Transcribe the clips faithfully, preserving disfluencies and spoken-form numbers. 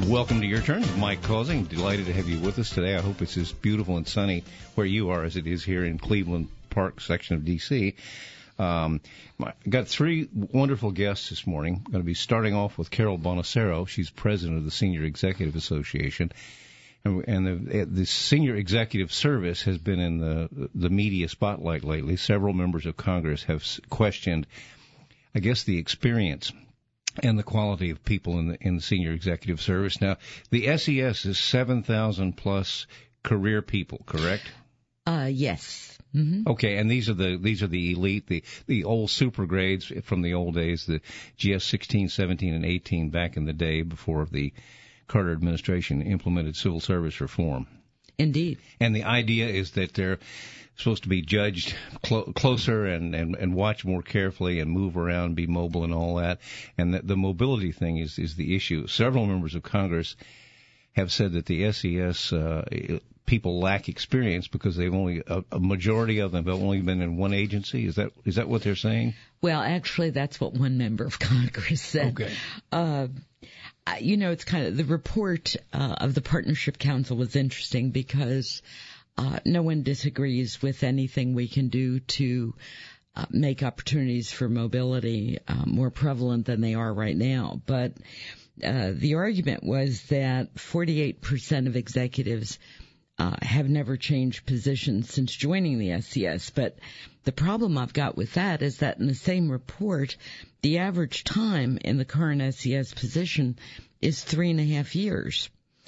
Welcome to Your Turn. Mike Causing. Delighted to have you with us today. I hope it's as beautiful and sunny where you are as it is here in Cleveland Park section of D C. Um, I got three wonderful guests this morning. I'm going to be starting off with Carol Bonacero. She's president of the Senior Executive Association. And, and the, the Senior Executive Service has been in the, the media spotlight lately. Several members of Congress have questioned, I guess, the experience and the quality of people in the, in the Senior Executive Service. Now, the S E S is seven thousand plus career people, correct? Uh, yes. Mm-hmm. Okay, and these are the these are the elite, the the old super grades from the old days, the G S sixteen, seventeen, and eighteen back in the day before the Carter administration implemented civil service reform. Indeed. And the idea is that they're supposed to be judged clo- closer and, and, and watch more carefully and move around, be mobile and all that. And that the mobility thing is, is the issue. Several members of Congress have said that the S E S uh, people lack experience because they've only a, a majority of them have only been in one agency. Is that is that what they're saying? Well, actually, that's what one member of Congress said. Okay. Uh, you know, it's kind of the report uh, of the Partnership Council was interesting because uh, no one disagrees with anything we can do to uh, make opportunities for mobility uh, more prevalent than they are right now. But uh, the argument was that forty-eight percent of executives uh, have never changed positions since joining the S E S. But the problem I've got with that is that in the same report, the average time in the current S E S position is three and a half years.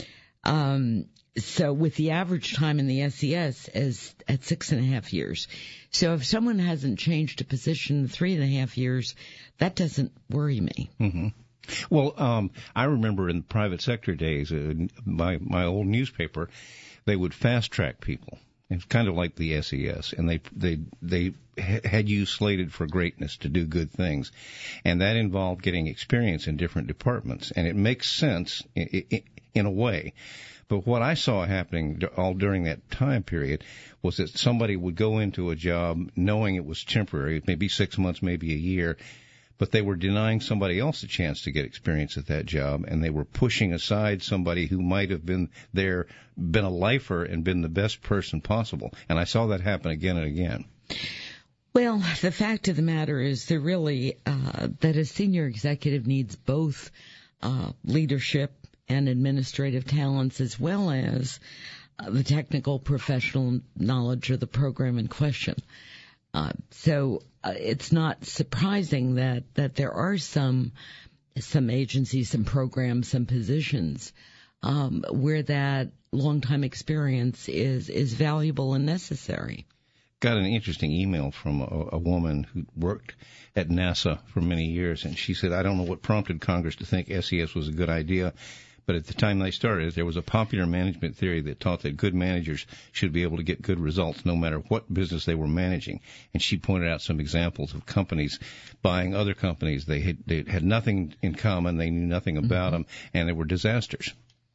Um, so with the average time in the S E S is at six and a half years. So if someone hasn't changed a position in three and a half years, that doesn't worry me. Mm-hmm. Well, um, I remember in the private sector days, uh, my my old newspaper, they would fast track people. It's kind of like the S E S, and they they they had you slated for greatness to do good things, and that involved getting experience in different departments, and it makes sense in, in, in a way. But what I saw happening all during that time period was that somebody would go into a job knowing it was temporary, maybe six months, maybe a year, but they were denying somebody else a chance to get experience at that job, and they were pushing aside somebody who might have been there, been a lifer, and been the best person possible. And I saw that happen again and again. Well, the fact of the matter is there really, uh, that a senior executive needs both uh, leadership and administrative talents as well as uh, the technical professional knowledge of the program in question. Uh, so uh, it's not surprising that, that there are some some agencies, some programs, some positions um, where that long-time experience is, is valuable and necessary. Got an interesting email from a, a woman who worked at NASA for many years, and she said, I don't know what prompted Congress to think S E S was a good idea, but at the time they started, there was a popular management theory that taught that good managers should be able to get good results no matter what business they were managing. And she pointed out some examples of companies buying other companies. They had, they had nothing in common. They knew nothing about mm-hmm. them, and they were disasters.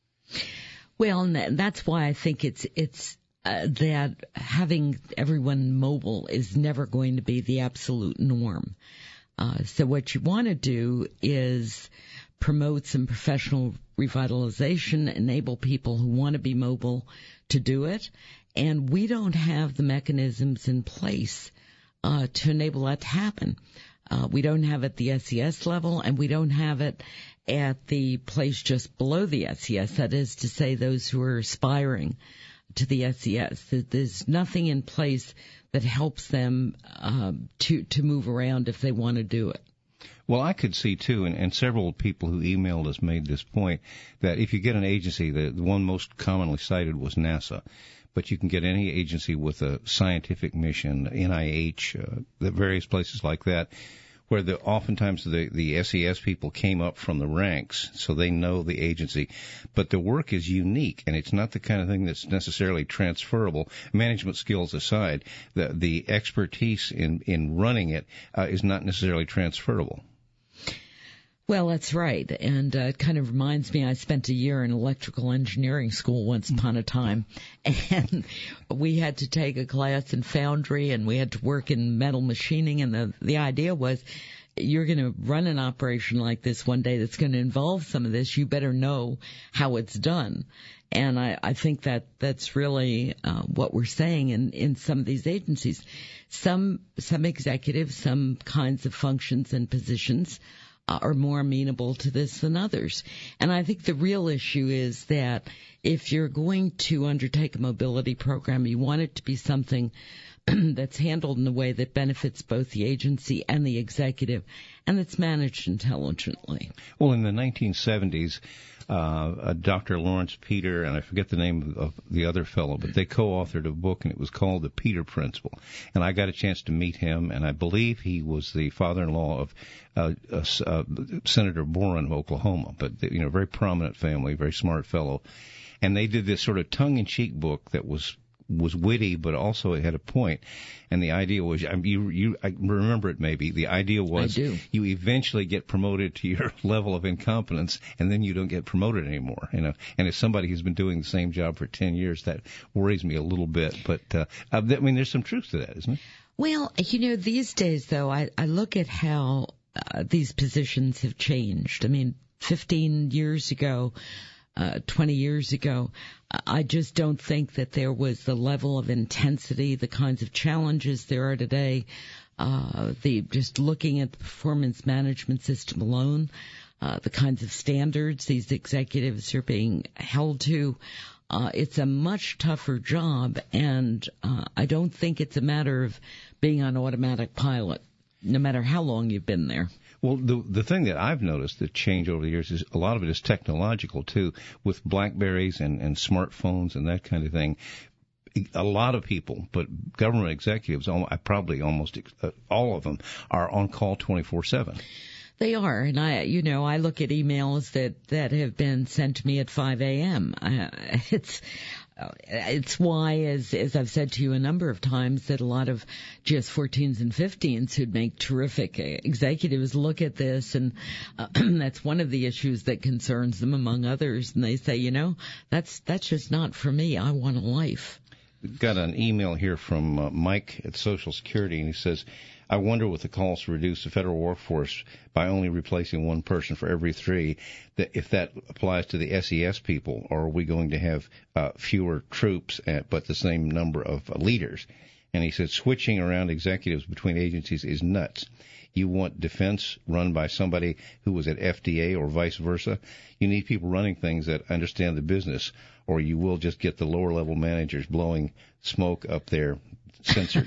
Well, and that's why I think it's it's uh, that having everyone mobile is never going to be the absolute norm. Uh, so what you want to do is promote some professional revitalization, enable people who want to be mobile to do it. And we don't have the mechanisms in place uh, to enable that to happen. Uh, we don't have it at the S E S level, and we don't have it at the place just below the S E S, that is to say those who are aspiring to the S E S. There's nothing in place that helps them uh, to, to move around if they want to do it. Well, I could see, too, and, and several people who emailed us made this point, that if you get an agency, the, the one most commonly cited was NASA, but you can get any agency with a scientific mission, N I H, uh, the various places like that, where the oftentimes the, the S E S people came up from the ranks, so they know the agency. But the work is unique, and it's not the kind of thing that's necessarily transferable. Management skills aside, the, the expertise in, in running it uh, is not necessarily transferable. Well, that's right. And uh, it kind of reminds me, I spent a year in electrical engineering school once upon a time, and we had to take a class in foundry, and we had to work in metal machining, and the, the idea was you're going to run an operation like this one day that's going to involve some of this, you better know how it's done. And I, I think that that's really uh, what we're saying in, in some of these agencies. Some some executives, some kinds of functions and positions uh, are more amenable to this than others. And I think the real issue is that if you're going to undertake a mobility program, you want it to be something that's handled in a way that benefits both the agency and the executive, and that's managed intelligently. Well, in the nineteen seventies, uh, uh, Doctor Lawrence Peter, and I forget the name of the other fellow, but they co-authored a book, and it was called The Peter Principle. And I got a chance to meet him, and I believe he was the father-in-law of uh, uh, uh, Senator Boren of Oklahoma, but, you know, very prominent family, very smart fellow. And they did this sort of tongue-in-cheek book that was was witty, but also it had a point. And the idea was, I mean, you, you, I remember it maybe, the idea was I do. you eventually get promoted to your level of incompetence, and then you don't get promoted anymore, you know. And as somebody who's been doing the same job for ten years, that worries me a little bit. But, uh, I mean, there's some truth to that, isn't it? Well, you know, these days, though, I, I look at how uh, these positions have changed. I mean, fifteen years ago, Uh, twenty years ago, I just don't think that there was the level of intensity, the kinds of challenges there are today, uh, the just looking at the performance management system alone, uh, the kinds of standards these executives are being held to. Uh, it's a much tougher job, and uh, I don't think it's a matter of being on automatic pilot, no matter how long you've been there. Well, the the thing that I've noticed that changed over the years is a lot of it is technological, too, with BlackBerries and, and smartphones and that kind of thing. A lot of people, but government executives, probably almost all of them, are on call twenty-four seven. They are, and I, you know, I look at emails that, that have been sent to me at five a.m. Uh, it's, uh, it's why, as, as I've said to you a number of times, that a lot of G S fourteens and fifteens who'd make terrific executives look at this, and uh, that's one of the issues that concerns them, among others, and they say, you know, that's, that's just not for me. I want a life. We've got an email here from uh, Mike at Social Security, and he says, I wonder with the calls to reduce the federal workforce by only replacing one person for every three, that if that applies to the S E S people, or are we going to have uh, fewer troops at, but the same number of uh, leaders? And he said switching around executives between agencies is nuts. You want defense run by somebody who was at F D A or vice versa. You need people running things that understand the business, or you will just get the lower level managers blowing smoke up there censored.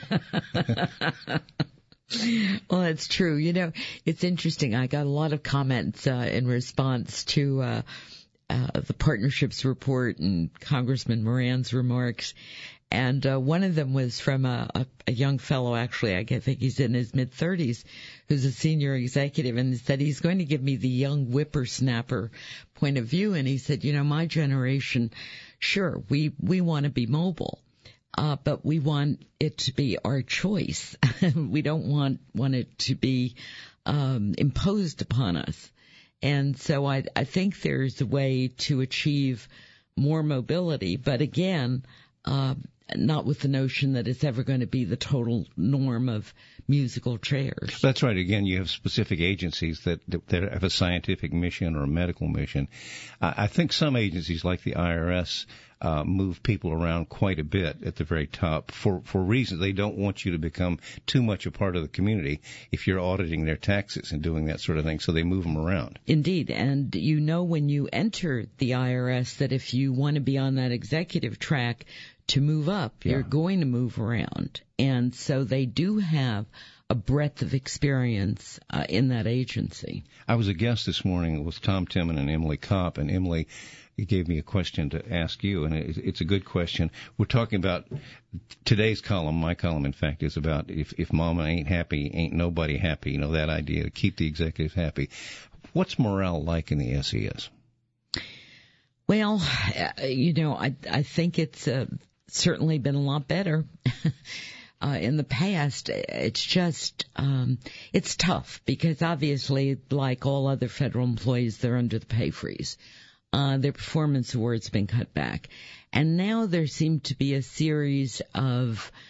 Well, it's true. You know, it's interesting. I got a lot of comments uh, in response to uh, uh, the partnerships report and Congressman Moran's remarks. And uh, one of them was from a, a, a young fellow, actually, I think he's in his mid-thirties, who's a senior executive, and said he's going to give me the young whippersnapper point of view. And he said, you know, my generation, sure, we, we want to be mobile. Uh, but we want it to be our choice. We don't want, want it to be, um, imposed upon us. And so I, I think there's a way to achieve more mobility, but again, uh, not with the notion that it's ever going to be the total norm of musical chairs. That's right. Again, you have specific agencies that, that, that have a scientific mission or a medical mission. Uh, I think some agencies like the I R S uh, move people around quite a bit at the very top for, for reasons. They don't want you to become too much a part of the community if you're auditing their taxes and doing that sort of thing, so they move them around. Indeed. And you know when you enter the I R S that if you want to be on that executive track, to move up, you're yeah. going to move around. And so they do have a breadth of experience uh, in that agency. I was a guest this morning with Tom Timmon and Emily Kopp, and Emily gave me a question to ask you, and it's a good question. We're talking about today's column, my column, in fact, is about if, if mama ain't happy, ain't nobody happy, you know, that idea to keep the executives happy. What's morale like in the S E S? Well, uh, you know, I, I think it's uh, certainly been a lot better. Uh, in the past, it's just, um, it's tough because obviously, like all other federal employees, they're under the pay freeze. Uh, their performance awards have been cut back. And now there seem to be a series of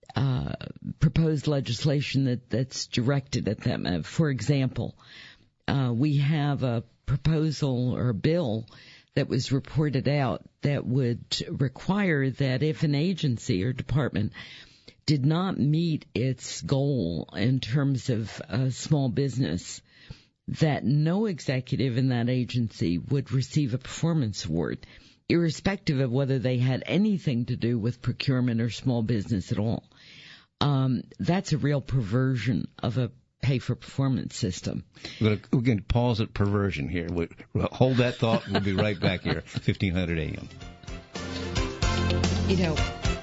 uh, proposed legislation that, that's directed at them. Uh, for example, uh, we have a proposal or a bill that was reported out that would require that if an agency or department did not meet its goal in terms of uh, small business, that no executive in that agency would receive a performance award, irrespective of whether they had anything to do with procurement or small business at all. Um, that's a real perversion of a pay-for-performance system. We're going to pause at perversion here. We'll hold that thought. We'll be right back here, fifteen hundred A M. You know,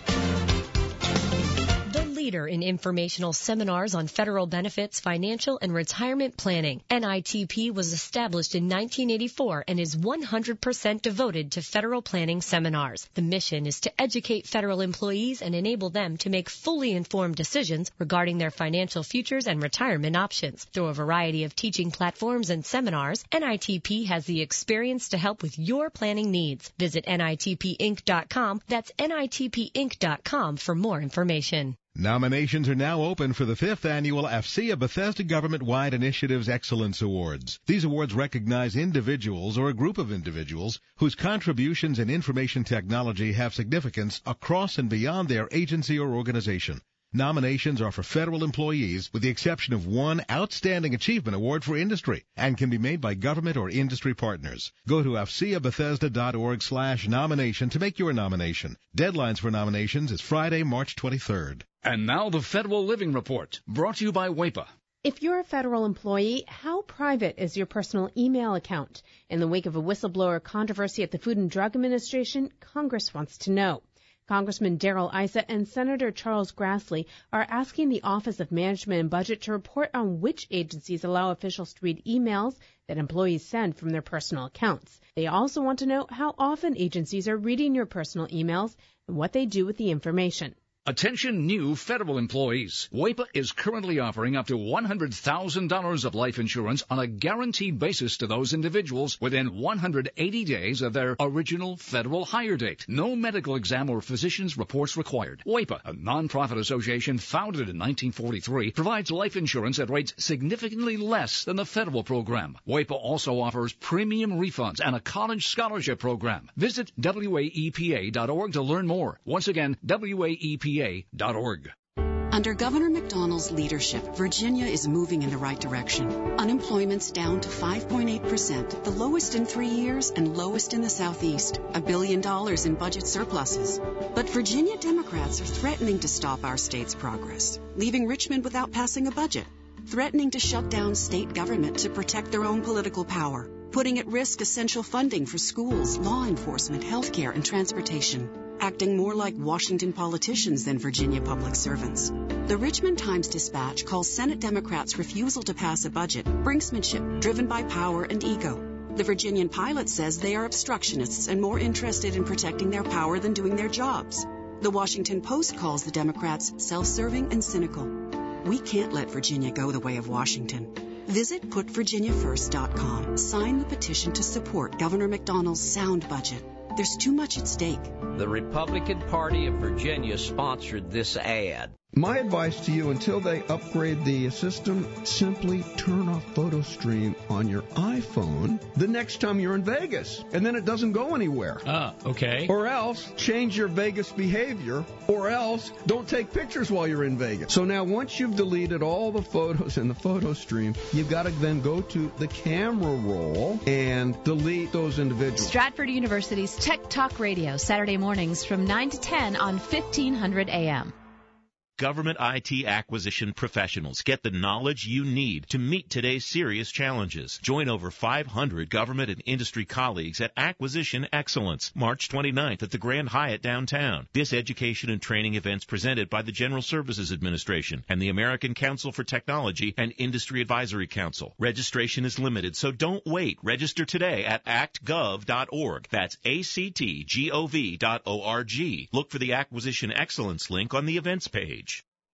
leader in informational seminars on federal benefits, financial, and retirement planning. N I T P was established in nineteen eighty-four and is one hundred percent devoted to federal planning seminars. The mission is to educate federal employees and enable them to make fully informed decisions regarding their financial futures and retirement options. Through a variety of teaching platforms and seminars, N I T P has the experience to help with your planning needs. Visit N I T P Inc dot com. That's N I T P Inc dot com for more information. Nominations are now open for the fifth annual A F C E A Bethesda Government-Wide Initiatives Excellence Awards. These awards recognize individuals or a group of individuals whose contributions in information technology have significance across and beyond their agency or organization. Nominations are for federal employees, with the exception of one Outstanding Achievement Award for industry, and can be made by government or industry partners. Go to afceabethesda.org slash nomination to make your nomination. Deadlines for nominations is Friday, March twenty-third. And now the Federal Living Report, brought to you by W A P A. If you're a federal employee, how private is your personal email account? In the wake of a whistleblower controversy at the Food and Drug Administration, Congress wants to know. Congressman Darrell Issa and Senator Charles Grassley are asking the Office of Management and Budget to report on which agencies allow officials to read emails that employees send from their personal accounts. They also want to know how often agencies are reading your personal emails and what they do with the information. Attention new federal employees. W A P A is currently offering up to one hundred thousand dollars of life insurance on a guaranteed basis to those individuals within one hundred eighty days of their original federal hire date. No medical exam or physician's reports required. W A P A, a nonprofit association founded in nineteen forty-three, provides life insurance at rates significantly less than the federal program. W A P A also offers premium refunds and a college scholarship program. Visit W A E P A dot org to learn more. Once again, W A E P A dot org. Under Governor McDonnell's leadership, Virginia is moving in the right direction. Unemployment's down to five point eight percent, the lowest in three years and lowest in the Southeast. A billion dollars in budget surpluses. But Virginia Democrats are threatening to stop our state's progress, leaving Richmond without passing a budget, threatening to shut down state government to protect their own political power, putting at risk essential funding for schools, law enforcement, health care, and transportation, acting more like Washington politicians than Virginia public servants. The Richmond Times-Dispatch calls Senate Democrats' refusal to pass a budget brinksmanship driven by power and ego. The Virginian Pilot says they are obstructionists and more interested in protecting their power than doing their jobs. The Washington Post calls the Democrats self-serving and cynical. We can't let Virginia go the way of Washington. Visit put virginia first dot com. Sign the petition to support Governor McDonnell's sound budget. There's too much at stake. The Republican Party of Virginia sponsored this ad. My advice to you, until they upgrade the system, simply turn off PhotoStream on your iPhone the next time you're in Vegas, and then it doesn't go anywhere. Ah, okay. Or else change your Vegas behavior, or else don't take pictures while you're in Vegas. So now once you've deleted all the photos in the PhotoStream, you've got to then go to the camera roll and delete those individuals. Stratford University's Tech Talk Radio, Saturday mornings from nine to ten on fifteen hundred A M. Government I T acquisition professionals get the knowledge you need to meet today's serious challenges. Join over five hundred government and industry colleagues at Acquisition Excellence, March twenty-ninth at the Grand Hyatt downtown. This education and training event's presented by the General Services Administration and the American Council for Technology and Industry Advisory Council. Registration is limited, so don't wait. Register today at act gov dot org. That's A C T G O V dot O R G. Look for the Acquisition Excellence link on the events page.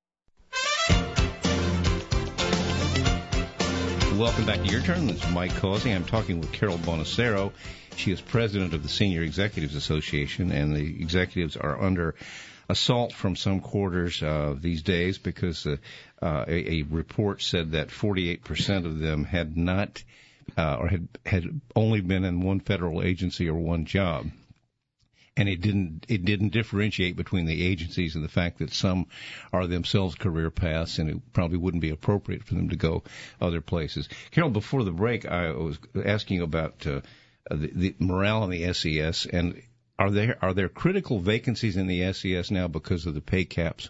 Welcome back to Your Turn. This is Mike Causey. I'm talking with Carol Bonacero. She is president of the Senior Executives Association, and the executives are under assault from some quarters uh, these days because uh, uh, a, a report said that forty-eight percent of them had not uh, or had had only been in one federal agency or one job. And it didn't it didn't differentiate between the agencies and the fact that some are themselves career paths, and it probably wouldn't be appropriate for them to go other places. Carol, before the break, I was asking about uh, the, the morale in the S E S, and are there are there critical vacancies in the S E S now because of the pay caps?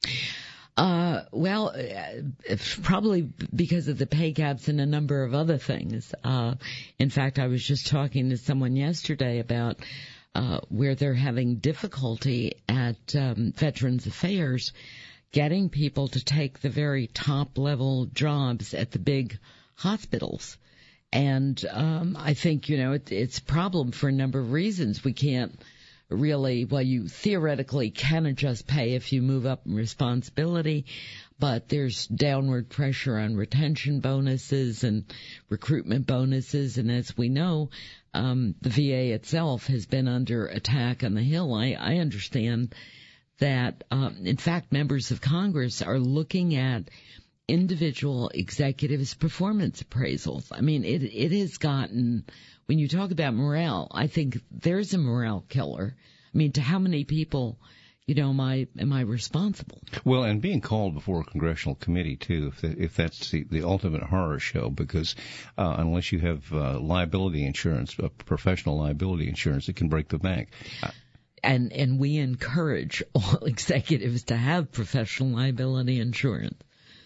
Uh, well, uh, probably because of the pay caps and a number of other things. Uh, in fact, I was just talking to someone yesterday about Uh, where they're having difficulty at um, Veterans Affairs getting people to take the very top-level jobs at the big hospitals. And um, I think, you know, it, it's a problem for a number of reasons. We can't really, well, you theoretically can adjust pay if you move up in responsibility, but there's downward pressure on retention bonuses and recruitment bonuses. And as we know, um, the V A itself has been under attack on the Hill. I, I understand that, um, in fact, members of Congress are looking at individual executives' performance appraisals. I mean, it it has gotten, when you talk about morale, I think there's a morale killer. I mean, to how many people, you know, am I, am I responsible? Well, and being called before a congressional committee, too, if, that, if that's the, the ultimate horror show, because uh, unless you have uh, liability insurance, uh, professional liability insurance, it can break the bank. Uh, and and we encourage all executives to have professional liability insurance.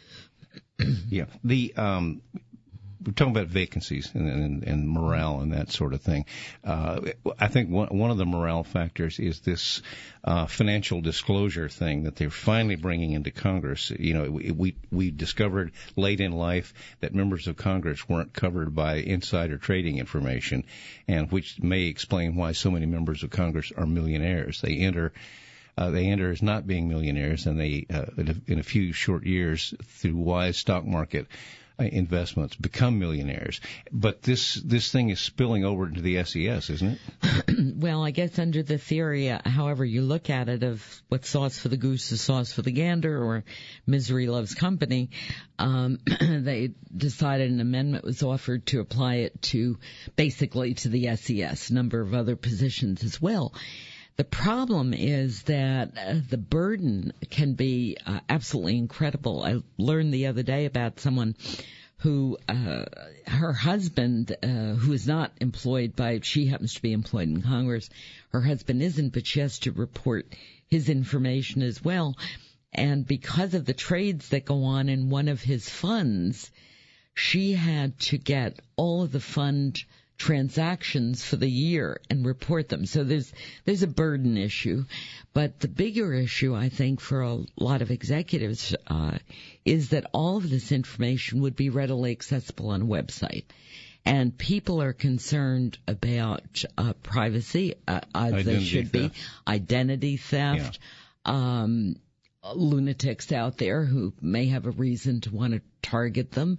Yeah. The um we're talking about vacancies and, and, and morale and that sort of thing. Uh, I think one, one of the morale factors is this uh, financial disclosure thing that they're finally bringing into Congress. You know, we, we we discovered late in life that members of Congress weren't covered by insider trading information, and which may explain why so many members of Congress are millionaires. They enter. Uh, they enter as not being millionaires, and they, uh, in, a, in a few short years, through wise stock market uh, investments, become millionaires. But this this thing is spilling over into the S E S, isn't it? Well, I guess under the theory, uh, however you look at it, of what's sauce for the goose is sauce for the gander, or misery loves company, um, they decided an amendment was offered to apply it to basically to the S E S, a number of other positions as well. The problem is that uh, the burden can be uh, absolutely incredible. I learned the other day about someone who, uh, her husband, uh, who is not employed by, she happens to be employed in Congress. Her husband isn't, but she has to report his information as well. And because of the trades that go on in one of his funds, she had to get all of the fund transactions for the year and report them. So there's there's a burden issue, but the bigger issue, I think, for a lot of executives uh, is that all of this information would be readily accessible on a website, and people are concerned about uh, privacy, uh, as identity they should theft. be, identity theft, yeah. um, lunatics out there who may have a reason to want to target them.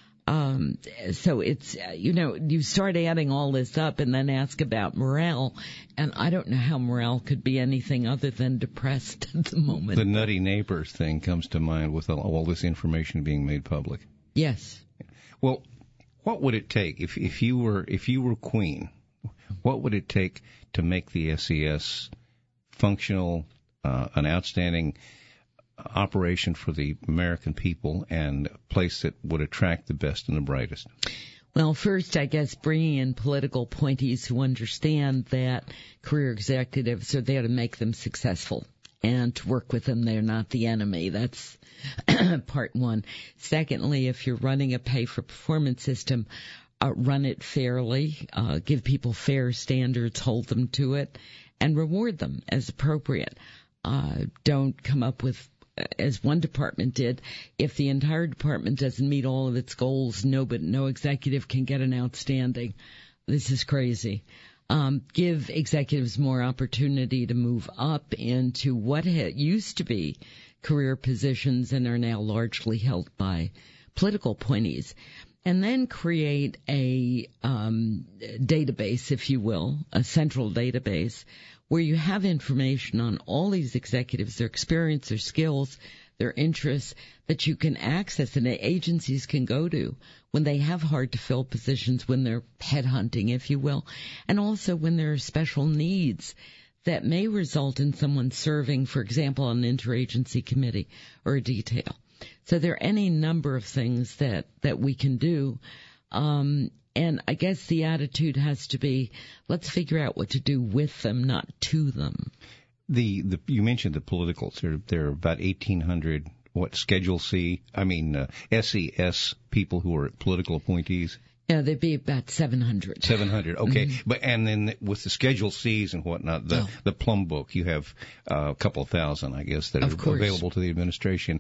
Um, so it's, you know, you start adding all this up and then ask about morale, and I don't know how morale could be anything other than depressed at the moment. The nutty neighbors thing comes to mind with all, all this information being made public. Yes. Well, what would it take if, if you were, if you were queen, what would it take to make the S E S functional, uh, an outstanding operation for the American people, and a place that would attract the best and the brightest? Well, first, I guess bringing in political appointees who understand that career executives are there to make them successful and to work with them. They're not the enemy. That's part one. Secondly, if you're running a pay-for-performance system, uh, run it fairly, uh, give people fair standards, hold them to it, and reward them as appropriate. Uh, don't come up with, as one department did, if the entire department doesn't meet all of its goals, no, but no executive can get an outstanding. This is crazy. Um, give executives more opportunity to move up into what had used to be career positions and are now largely held by political appointees. and then create a um, database, if you will, a central database, where you have information on all these executives, their experience, their skills, their interests, that you can access and the agencies can go to when they have hard-to-fill positions, when they're headhunting, if you will, and also when there are special needs that may result in someone serving, for example, on an interagency committee or a detail. So there are any number of things that, that we can do. Um, and I guess the attitude has to be, let's figure out what to do with them, not to them. The, the you mentioned the politicals. There, there are about eighteen hundred, what, Schedule C, I mean, uh, S E S people who are political appointees. Yeah, there'd be about seven hundred. seven hundred, okay. Mm-hmm. But and then with the Schedule C's and whatnot, the, oh. the Plum Book, you have uh, a couple of thousand, I guess, that of are course. available to the administration.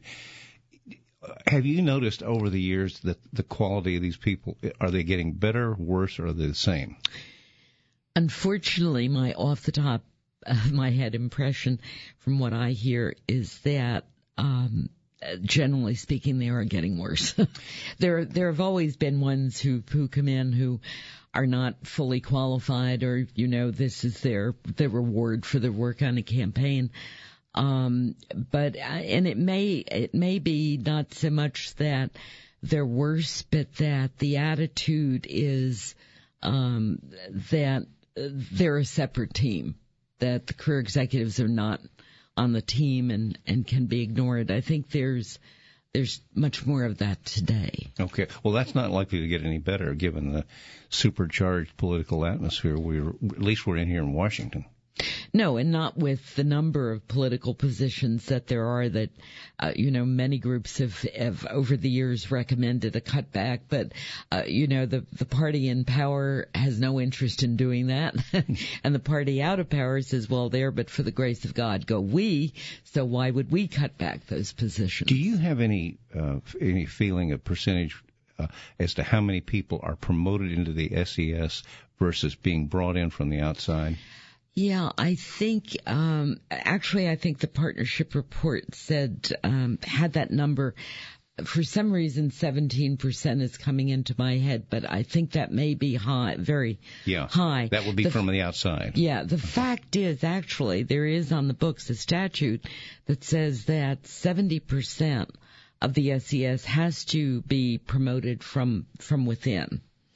Have you noticed over the years that the quality of these people, are they getting better, worse, or are they the same? Unfortunately, my off-the-top of my head impression from what I hear is that um generally speaking, they are getting worse. there, there have always been ones who, who come in who are not fully qualified, or, you know, this is their, their reward for their work on a campaign. Um, but, and it may, it may be not so much that they're worse, but that the attitude is, um, that they're a separate team, that the career executives are not on the team and, and can be ignored. I think there's there's much more of that today. Okay. Well, that's not likely to get any better given the supercharged political atmosphere we're at least we're in here in Washington. No, and not with the number of political positions that there are that, uh, you know, many groups have, have over the years recommended a cutback, but, uh, you know, the, the party in power has no interest in doing that. And the party out of power says, well, there, but for the grace of God, go we. So why would we cut back those positions? Do you have any, uh, any feeling of percentage uh, as to how many people are promoted into the S E S versus being brought in from the outside? Yeah, I think, um, actually, I think the partnership report said, um, had that number. For some reason, seventeen percent is coming into my head, but I think that may be high, very yeah, high. That would be the, from the outside. Yeah, the fact is, actually, there is on the books a statute that says that seventy percent of the S E S has to be promoted from, from within.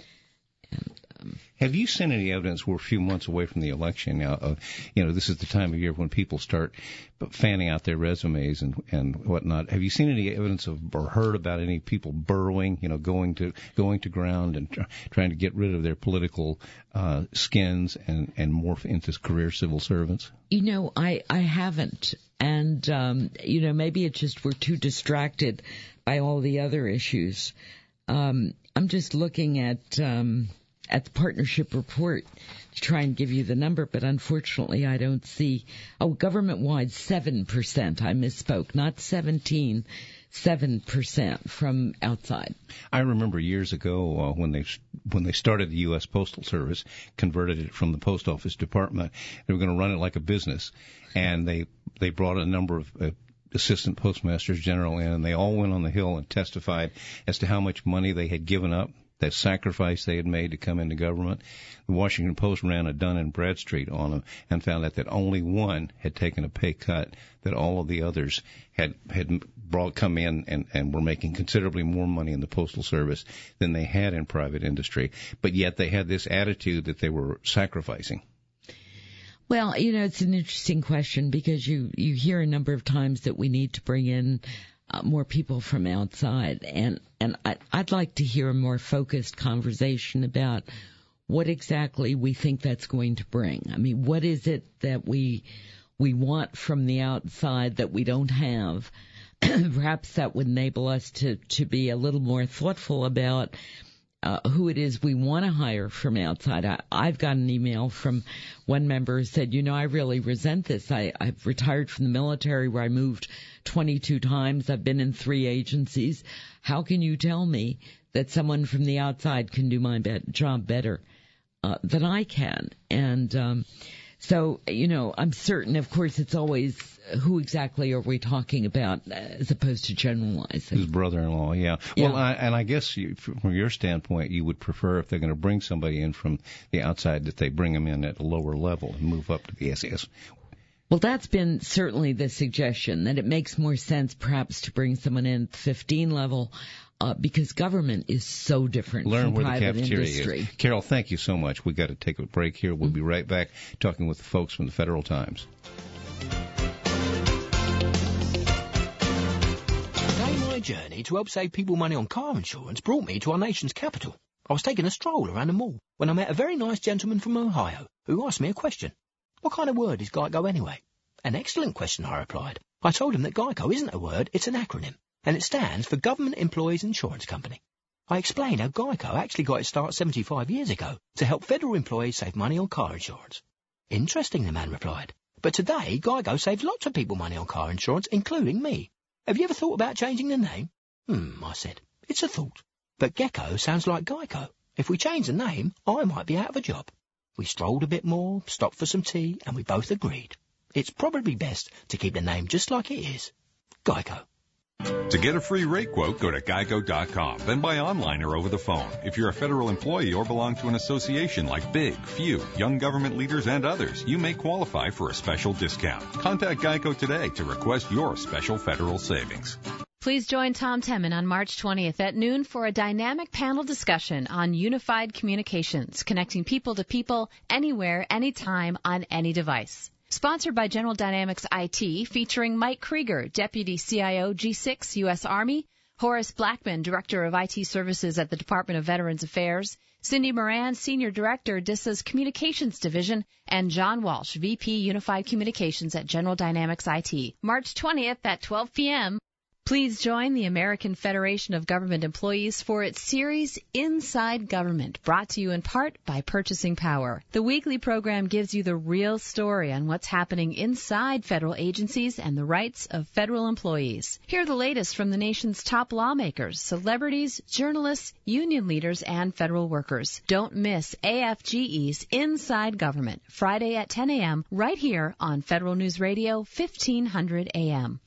And, Have you seen any evidence? We're a few months away from the election now. Of, you know, this is the time of year when people start fanning out their resumes and and whatnot. Have you seen any evidence of or heard about any people burrowing? You know, going to going to ground and tr- trying to get rid of their political uh, skins and and morph into career civil servants? You know, I I haven't, and um, you know, maybe it's just we're too distracted by all the other issues. Um, I'm just looking at. Um, at the partnership report to try and give you the number, but unfortunately I don't see, oh, government-wide seven percent. I misspoke, not seventeen, seven percent from outside. I remember years ago uh, when they when they started the U S Postal Service, converted it from the post office department, they were going to run it like a business, and they, they brought a number of uh, assistant postmasters general in, and they all went on the Hill and testified as to how much money they had given up, that sacrifice they had made to come into government. The Washington Post ran a Dun and Bradstreet on them and found out that only one had taken a pay cut, that all of the others had had brought come in and, and were making considerably more money in the Postal Service than they had in private industry. But yet they had this attitude that they were sacrificing. Well, you know, it's an interesting question because you, you hear a number of times that we need to bring in Uh, more people from outside, and and I, I'd like to hear a more focused conversation about what exactly we think that's going to bring. I mean, what is it that we we want from the outside that we don't have? Perhaps that would enable us to to be a little more thoughtful about uh, who it is we want to hire from outside. I, I've got an email from one member who said, you know, I really resent this. I, I've retired from the military where I moved twenty-two times. I've been in three agencies. How can you tell me that someone from the outside can do my be- job better uh, than I can? And um, So, you know, I'm certain, of course, it's always who exactly are we talking about as opposed to generalizing. His brother-in-law, yeah. yeah. Well, I, and I guess you, from your standpoint, you would prefer if they're going to bring somebody in from the outside that they bring them in at a lower level and move up to the S E S. Well, that's been certainly the suggestion, that it makes more sense perhaps to bring someone in at the fifteen level uh, because government is so different Learn from where private the cafeteria industry. is. Carol, thank you so much. We've got to take a break here. We'll mm-hmm. be right back talking with the folks from the Federal Times. Today, my journey to help save people money on car insurance brought me to our nation's capital. I was taking a stroll around the mall when I met a very nice gentleman from Ohio who asked me a question. What kind of word is GEICO anyway? An excellent question, I replied. I told him that GEICO isn't a word, it's an acronym, and it stands for Government Employees Insurance Company. I explained how GEICO actually got its start seventy-five years ago to help federal employees save money on car insurance. Interesting, the man replied. But today, GEICO saves lots of people money on car insurance, including me. Have you ever thought about changing the name? Hmm, I said. It's a thought. But Gecko sounds like GEICO. If we change the name, I might be out of a job. We strolled a bit more, stopped for some tea, and we both agreed. It's probably best to keep the name just like it is. GEICO. To get a free rate quote, go to geico dot com, then buy online or over the phone. If you're a federal employee or belong to an association like Big, Few, Young Government Leaders, and others, you may qualify for a special discount. Contact Geico today to request your special federal savings. Please join Tom Temin on March twentieth at noon for a dynamic panel discussion on unified communications, connecting people to people, anywhere, anytime, on any device. Sponsored by General Dynamics I T, featuring Mike Krieger, Deputy C I O, G six, U S Army, Horace Blackman, Director of I T Services at the Department of Veterans Affairs, Cindy Moran, Senior Director, D I S A's Communications Division, and John Walsh, V P Unified Communications at General Dynamics I T. March twentieth at twelve p.m. Please join the American Federation of Government Employees for its series Inside Government, brought to you in part by Purchasing Power. The weekly program gives you the real story on what's happening inside federal agencies and the rights of federal employees. Hear the latest from the nation's top lawmakers, celebrities, journalists, union leaders, and federal workers. Don't miss A F G E's Inside Government, Friday at ten a.m. right here on Federal News Radio, fifteen hundred A M.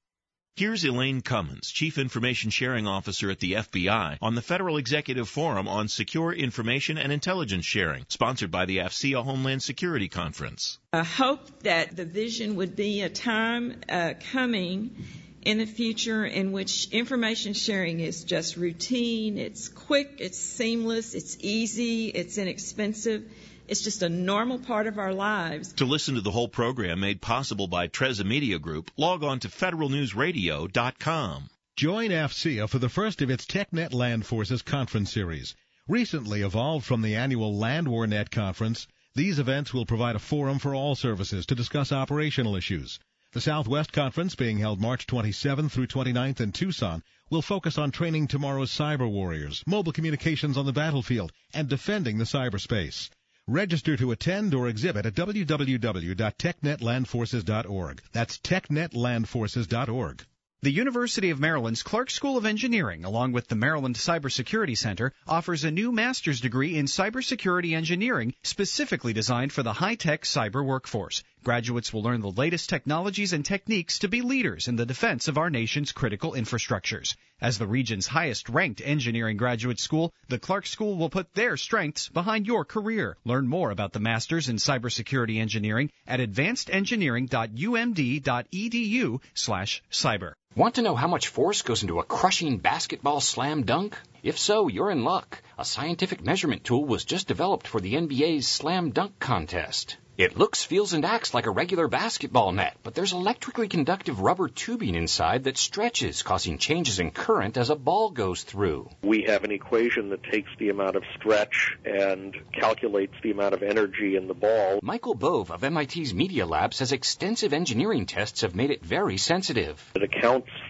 Here's Elaine Cummins, Chief Information Sharing Officer at the F B I, on the Federal Executive Forum on Secure Information and Intelligence Sharing, sponsored by the A F C E A Homeland Security Conference. I hope that the vision would be a time uh, coming in the future in which information sharing is just routine, it's quick, it's seamless, it's easy, it's inexpensive. It's just a normal part of our lives. To listen to the whole program made possible by Treza Media Group, log on to federal news radio dot com. Join A F C E A for the first of its TechNet Land Forces conference series. Recently evolved from the annual Land War Net conference, these events will provide a forum for all services to discuss operational issues. The Southwest Conference, being held March twenty-seventh through twenty-ninth in Tucson, will focus on training tomorrow's cyber warriors, mobile communications on the battlefield, and defending the cyberspace. Register to attend or exhibit at w w w dot tech net land forces dot org. That's tech net land forces dot org. The University of Maryland's Clark School of Engineering, along with the Maryland Cybersecurity Center, offers a new master's degree in cybersecurity engineering specifically designed for the high-tech cyber workforce. Graduates will learn the latest technologies and techniques to be leaders in the defense of our nation's critical infrastructures. As the region's highest-ranked engineering graduate school, the Clark School will put their strengths behind your career. Learn more about the Masters in Cybersecurity Engineering at advanced engineering dot u m d dot e d u slash cyber. Want to know how much force goes into a crushing basketball slam dunk? If so, you're in luck. A scientific measurement tool was just developed for the N B A's slam dunk contest. It looks, feels, and acts like a regular basketball net, but there's electrically conductive rubber tubing inside that stretches, causing changes in current as a ball goes through. We have an equation that takes the amount of stretch and calculates the amount of energy in the ball. Michael Bove of M I T's Media Lab says extensive engineering tests have made it very sensitive. It accounts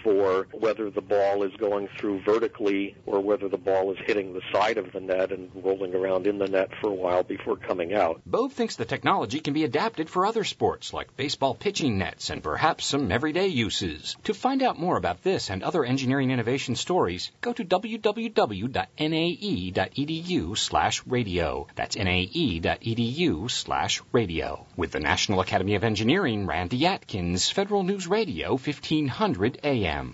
for whether the ball is going through vertically or whether the ball is hitting the side of the net and rolling around in the net for a while before coming out. Bove thinks the technology can be adapted for other sports like baseball pitching nets and perhaps some everyday uses. To find out more about this and other engineering innovation stories, go to w w w dot n a e dot e d u slash radio. That's n a e dot e d u slash radio. With the National Academy of Engineering, Randy Atkins, Federal News Radio, fifteen hundred A M.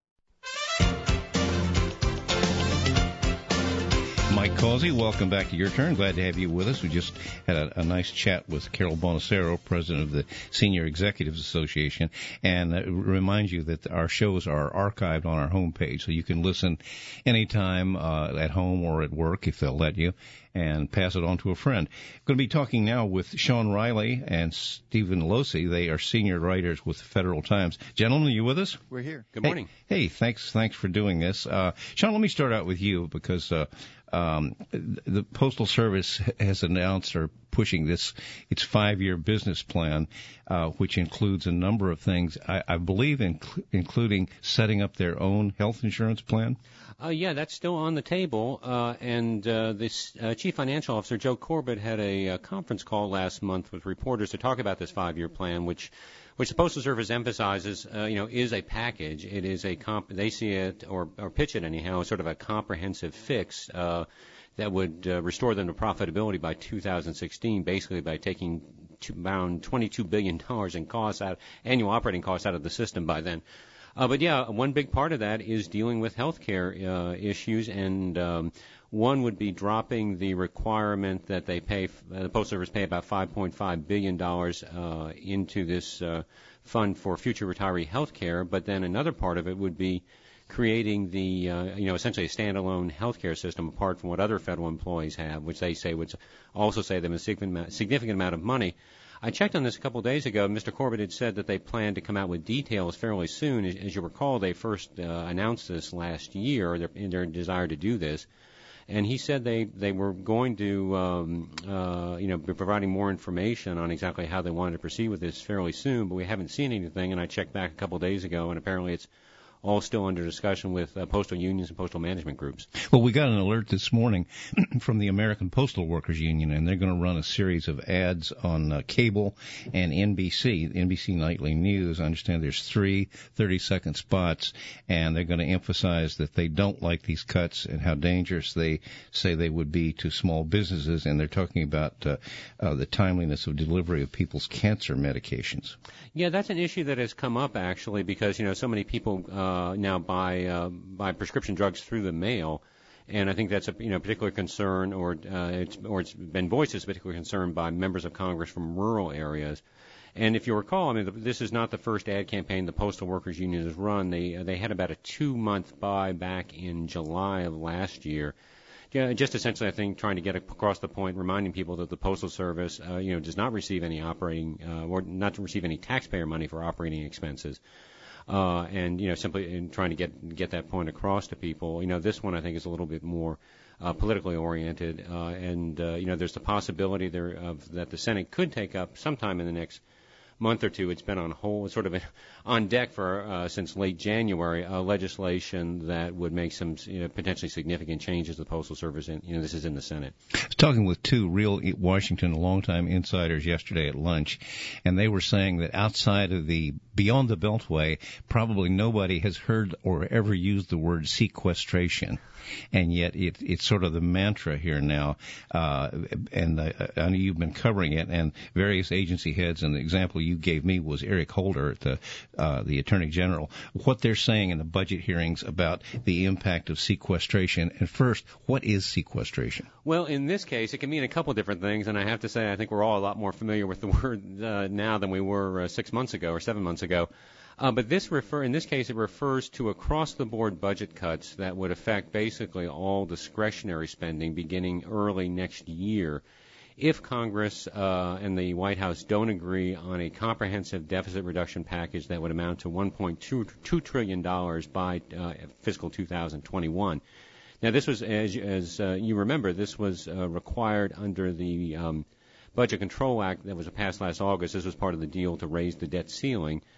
Mike Causey, welcome back to Your Turn. Glad to have you with us. We just had a, a nice chat with Carol Bonacero, president of the Senior Executives Association, and uh, remind you that our shows are archived on our homepage, so you can listen anytime uh, at home or at work if they'll let you, and pass it on to a friend. I'm going to be talking now with Sean Riley and Stephen Losey. They are senior writers with the Federal Times. Gentlemen, are you with us? We're here. Good morning. Hey, hey thanks thanks for doing this. Uh, Sean, let me start out with you because uh, um, the Postal Service has announced or pushing this its five-year business plan, uh, which includes a number of things, I, I believe, inc- including setting up their own health insurance plan. Uh, yeah, that's still on the table. Uh, and uh, this uh, Chief Financial Officer, Joe Corbett, had a, a conference call last month with reporters to talk about this five-year plan, which which the Postal Service emphasizes, uh, you know, is a package. It is a comp- they see it or, or pitch it anyhow, sort of a comprehensive fix uh, that would uh, restore them to profitability by two thousand sixteen, basically by taking to around twenty-two billion dollars in costs out, annual operating costs out of the system by then. Uh, but yeah, one big part of that is dealing with healthcare uh, issues, and um, one would be dropping the requirement that they pay, uh, the Postal Service pay about five point five billion dollars uh, into this uh, fund for future retiree healthcare. But then another part of it would be creating the, uh, you know, essentially a standalone healthcare system apart from what other federal employees have, which they say would also save them a significant amount of money. I checked on this a couple of days ago. Mister Corbett had said that they plan to come out with details fairly soon. As, as you recall, they first uh, announced this last year, their, in their desire to do this. And he said they, they were going to, um, uh, you know, be providing more information on exactly how they wanted to proceed with this fairly soon, but we haven't seen anything. And I checked back a couple of days ago, and apparently it's all still under discussion with uh, postal unions and postal management groups. Well, we got an alert this morning from the American Postal Workers Union, and they're going to run a series of ads on uh, cable and N B C, N B C Nightly News. I understand there's three thirty-second spots, and they're going to emphasize that they don't like these cuts and how dangerous they say they would be to small businesses, and they're talking about uh, uh, the timeliness of delivery of people's cancer medications. Yeah, that's an issue that has come up, actually, because, you know, so many people uh, now buy uh, buy prescription drugs through the mail, and I think that's a, you know, particular concern, or uh, it's, or it's been voiced as a particular concern by members of Congress from rural areas. And if you recall, I mean, this is not the first ad campaign the Postal Workers Union has run. They they had about a two-month buy back in July of last year. Yeah, just essentially, I think, trying to get across the point, reminding people that the Postal Service, uh, you know, does not receive any operating, uh, or not to receive any taxpayer money for operating expenses, uh, and you know, simply in trying to get get that point across to people. You know, this one I think is a little bit more uh, politically oriented, uh, and uh, you know, there's the possibility there of that the Senate could take up sometime in the next month or two. It's been on hold, sort of on deck for uh, since late January, uh, legislation that would make some, you know, potentially significant changes to the Postal Service. And, you know, this is in the Senate. I was talking with two real Washington longtime insiders yesterday at lunch, and they were saying that outside of the, beyond the Beltway, probably nobody has heard or ever used the word sequestration. And yet it, it's sort of the mantra here now, uh, and uh, I know you've been covering it, and various agency heads, and the example you gave me was Eric Holder, the, uh, the Attorney General, what they're saying in the budget hearings about the impact of sequestration. And first, what is sequestration? Well, in this case, it can mean a couple of different things, and I have to say I think we're all a lot more familiar with the word uh, now than we were uh, six months ago or seven months ago. Uh, but this refer, in this case, it refers to across-the-board budget cuts that would affect basically all discretionary spending beginning early next year if Congress uh, and the White House don't agree on a comprehensive deficit reduction package that would amount to one point two trillion dollars by uh, fiscal two thousand twenty-one. Now, this was, as, as uh, you remember, this was uh, required under the um, Budget Control Act that was passed last August. This was part of the deal to raise the debt ceiling.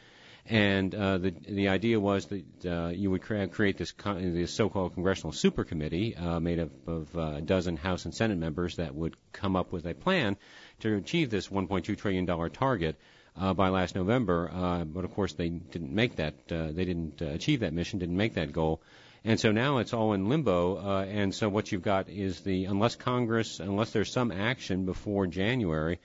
And uh, the the idea was that uh, you would crea- create this, con- this so-called congressional supercommittee uh, made up of uh, a dozen House and Senate members that would come up with a plan to achieve this one point two trillion dollars target uh, by last November. Uh, but of course, they didn't make that. Uh, they didn't uh, achieve that mission. Didn't make that goal. And so now it's all in limbo. Uh, and so what you've got is the unless Congress, unless there's some action before January.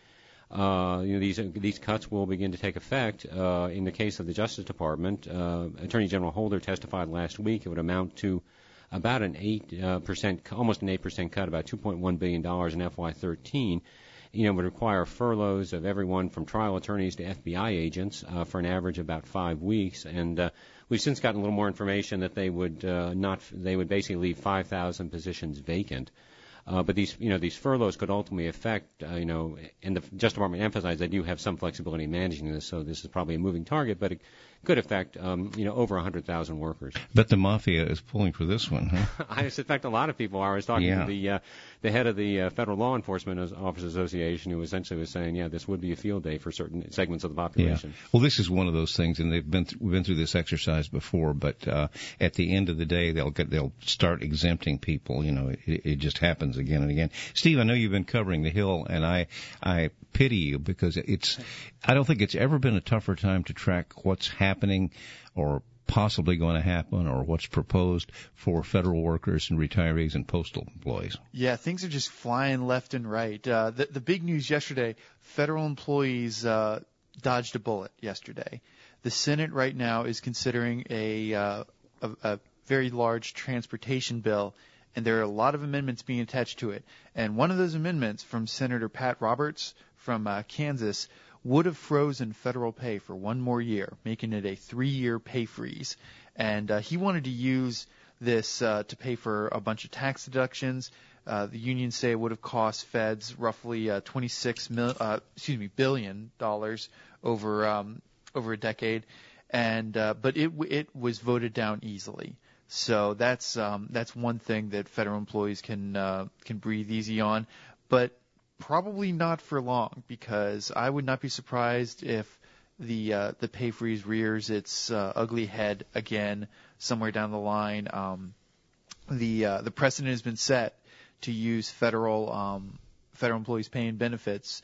Uh, you know, these these cuts will begin to take effect. Uh, in the case of the Justice Department, uh, Attorney General Holder testified last week it would amount to about an eight uh, percent, almost an eight percent cut, about two point one billion dollars in F Y thirteen. You know, would require furloughs of everyone from trial attorneys to F B I agents uh, for an average of about five weeks. And uh, we've since gotten a little more information that they would uh, not, they would basically leave five thousand positions vacant. Uh, but these, you know, these furloughs could ultimately affect, uh, you know, and the Justice Department emphasized they do have some flexibility in managing this, so this is probably a moving target, but it could affect, um, you know, over one hundred thousand workers. Bet the mafia is pulling for this one, huh? I suspect a lot of people are. I was talking yeah. to the uh, the head of the uh, Federal Law Enforcement Officers Association, who essentially was saying, yeah, this would be a field day for certain segments of the population. Yeah. Well, this is one of those things, and they've been th- we've been through this exercise before. But uh, at the end of the day, they'll get they'll start exempting people. You know, it, it just happens again and again. Steve, I know you've been covering the Hill, and I I pity you because it's I don't think it's ever been a tougher time to track what's happening or possibly going to happen or what's proposed for federal workers and retirees and postal employees. Yeah, things are just flying left and right. Uh, the, the big news yesterday, federal employees uh, dodged a bullet yesterday. The Senate right now is considering a, uh, a, a very large transportation bill, and there are a lot of amendments being attached to it. And one of those amendments from Senator Pat Roberts from uh, Kansas would have frozen federal pay for one more year, making it a three-year pay freeze. And uh, he wanted to use this uh, to pay for a bunch of tax deductions. Uh, the unions say it would have cost feds roughly uh, twenty-six mil, uh, excuse me, billion dollars over um, over a decade, and uh, but it it was voted down easily. So that's um, that's one thing that federal employees can uh, can breathe easy on, but probably not for long, because I would not be surprised if the uh, the pay freeze rears its uh, ugly head again somewhere down the line. Um, the uh, the precedent has been set to use federal um, federal employees' pay and benefits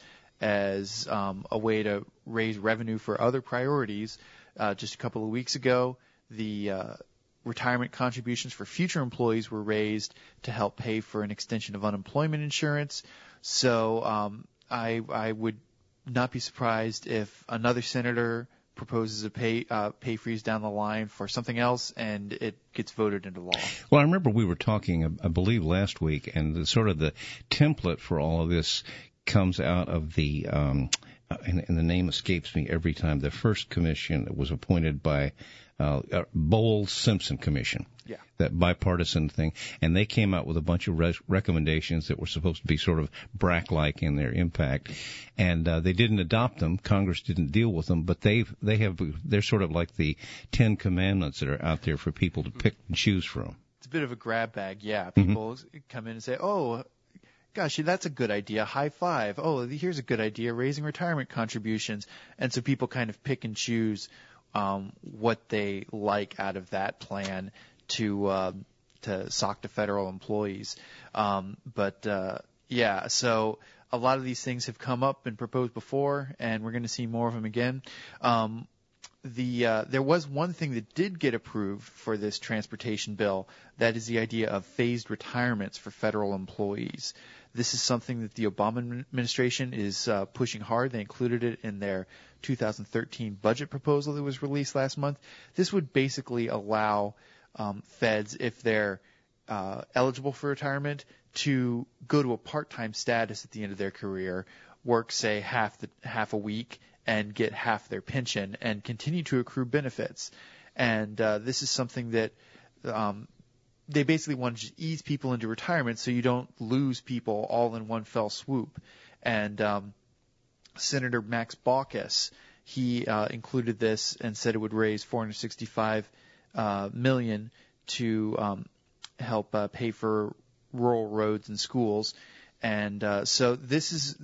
as um, a way to raise revenue for other priorities. Uh, just a couple of weeks ago, the uh, retirement contributions for future employees were raised to help pay for an extension of unemployment insurance. So um, I, I would not be surprised if another senator proposes a pay uh, pay freeze down the line for something else, and it gets voted into law. Well, I remember we were talking, I believe, last week, and the, sort of the template for all of this comes out of the, um, and, and the name escapes me every time, the first commission that was appointed by uh, Bowles-Simpson Commission. Yeah. That bipartisan thing, and they came out with a bunch of res- recommendations that were supposed to be sort of B R A C-like in their impact, and uh, they didn't adopt them. Congress didn't deal with them, but they've they have they're sort of like the Ten Commandments that are out there for people to pick and choose from. It's a bit of a grab bag, yeah. People mm-hmm. come in and say, "Oh, gosh, that's a good idea. High five. Oh, here's a good idea. Raising retirement contributions," and so people kind of pick and choose um, what they like out of that plan to uh, to sock to federal employees. Um, but, uh, yeah, so a lot of these things have come up and proposed before, and we're going to see more of them again. Um, the uh, there was one thing that did get approved for this transportation bill. That is the idea of phased retirements for federal employees. This is something that the Obama administration is uh, pushing hard. They included it in their two thousand thirteen budget proposal that was released last month. This would basically allow Um, feds, if they're uh, eligible for retirement, to go to a part-time status at the end of their career, work, say, half the half a week, and get half their pension, and continue to accrue benefits. And uh, this is something that um, they basically want to just ease people into retirement so you don't lose people all in one fell swoop. And um, Senator Max Baucus, he uh, included this and said it would raise four hundred sixty-five Uh, million to um, help uh, pay for rural roads and schools, and uh, so this is this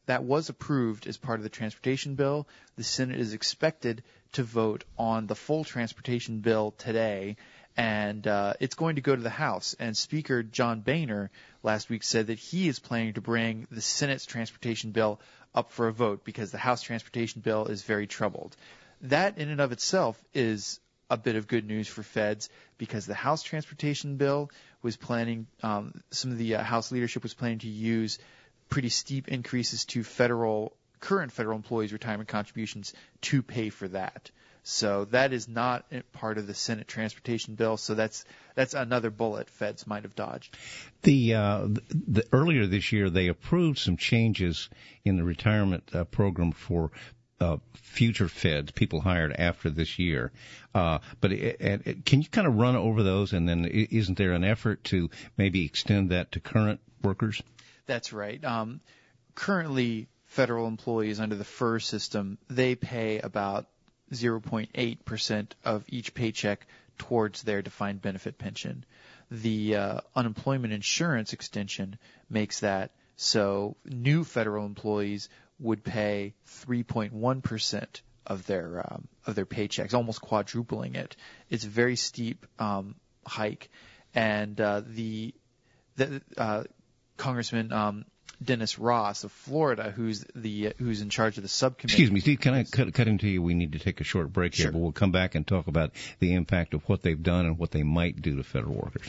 that was approved as part of the transportation bill. The Senate is expected to vote on the full transportation bill today, and uh, it's going to go to the House. And Speaker John Boehner last week said that he is planning to bring the Senate's transportation bill up for a vote because the House transportation bill is very troubled. That in and of itself is a bit of good news for feds because the House transportation bill was planning, um, some of the uh, House leadership was planning to use pretty steep increases to federal, current federal employees' retirement contributions to pay for that. So that is not part of the Senate transportation bill. So that's that's another bullet feds might have dodged. The, uh, the earlier this year they approved some changes in the retirement uh, program for uh, future feds, people hired after this year. Uh, but it, it, can you kind of run over those, and then isn't there an effort to maybe extend that to current workers? That's right. Um, currently, federal employees under the F E R system, they pay about zero point eight percent of each paycheck towards their defined benefit pension. The uh, unemployment insurance extension makes that so new federal employees would pay three point one percent of their um, of their paychecks, almost quadrupling it. It's a very steep um, hike, and uh, the the uh, Congressman um, Dennis Ross of Florida, who's the uh, who's in charge of the subcommittee. Excuse me, Steve, can I cut, cut into you? We need to take a short break here, Sure. but we'll come back and talk about the impact of what they've done and what they might do to federal workers.